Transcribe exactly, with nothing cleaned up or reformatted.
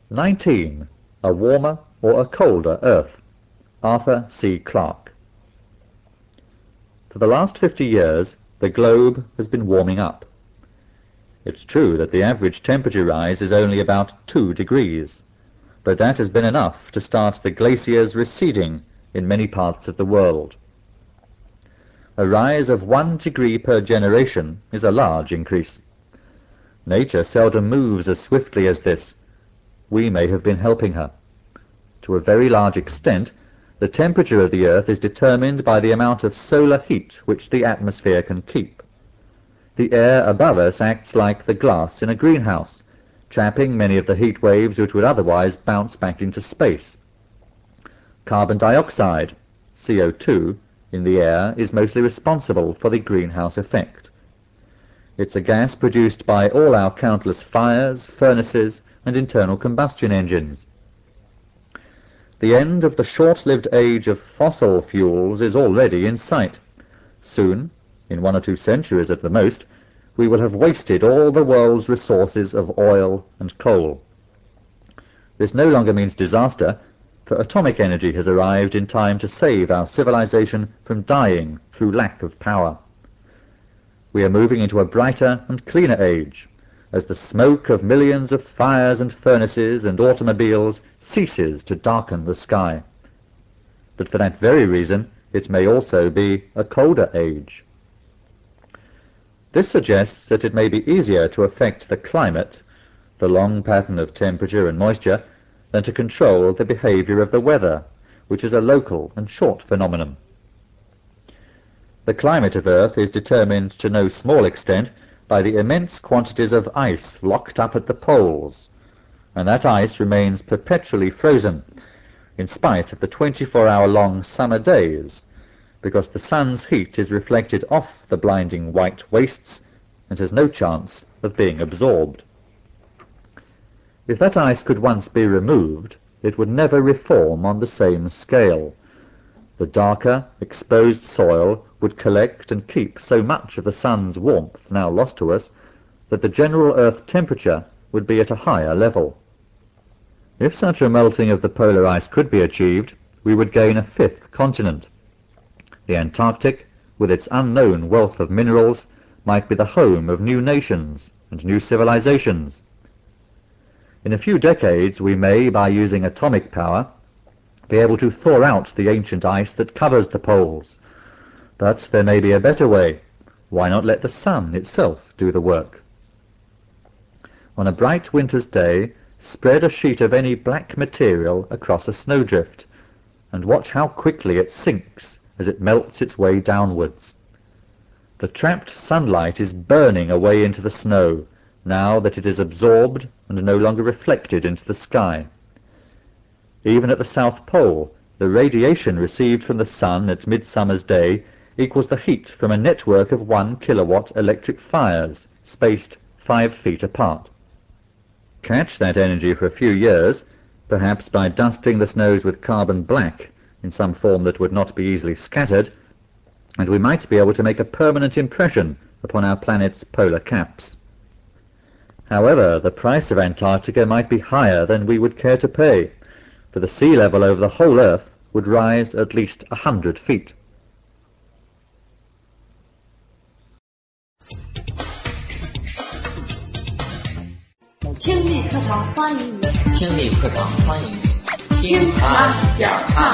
nineteen. A warmer or a colder Earth. Arthur C. Clarke. For the last fifty years, the globe has been warming up. It's true that the average temperature rise is only about two degrees, but that has been enough to start the glaciers receding in many parts of the world. A rise of one degree per generation is a large increase. Nature seldom moves as swiftly as this. We may have been helping her. To a very large extent, the temperature of the Earth is determined by the amount of solar heat which the atmosphere can keep. The air above us acts like the glass in a greenhouse, trapping many of the heat waves which would otherwise bounce back into space. Carbon dioxide, C O two, in the air is mostly responsible for the greenhouse effect. It's a gas produced by all our countless fires, furnaces, and internal combustion engines. The end of the short-lived age of fossil fuels is already in sight. Soon, in one or two centuries at the most, we will have wasted all the world's resources of oil and coal. This no longer means disaster, for atomic energy has arrived in time to save our civilization from dying through lack of power. We are moving into a brighter and cleaner age, as the smoke of millions of fires and furnaces and automobiles ceases to darken the sky. But for that very reason, it may also be a colder age. This suggests that it may be easier to affect the climate, the long pattern of temperature and moisture, than to control the behavior of the weather, which is a local and short phenomenon. The climate of Earth is determined to no small extent by the immense quantities of ice locked up at the poles, and that ice remains perpetually frozen, in spite of the twenty-four hour long summer days, because the sun's heat is reflected off the blinding white wastes and has no chance of being absorbed. If that ice could once be removed, it would never reform on the same scale. The darker, exposed soil would collect and keep so much of the sun's warmth now lost to us that the general Earth temperature would be at a higher level. If such a melting of the polar ice could be achieved, we would gain a fifth continent. The Antarctic, with its unknown wealth of minerals, might be the home of new nations and new civilizations. In a few decades we may, by using atomic power, be able to thaw out the ancient ice that covers the poles. But there may be a better way. Why not let the sun itself do the work? On a bright winter's day, spread a sheet of any black material across a snowdrift, and watch how quickly it sinks as it melts its way downwards. The trapped sunlight is burning away into the snow, now that it is absorbed and no longer reflected into the sky. Even at the South Pole, the radiation received from the sun at midsummer's day equals the heat from a network of one kilowatt electric fires, spaced five feet apart. Catch that energy for a few years, perhaps by dusting the snows with carbon black in some form that would not be easily scattered, and we might be able to make a permanent impression upon our planet's polar caps. However, the price of Antarctica might be higher than we would care to pay, for the sea level over the whole Earth would rise at least a hundred feet. 听力课堂欢迎你， 听力课堂欢迎你， 听谈讲唱。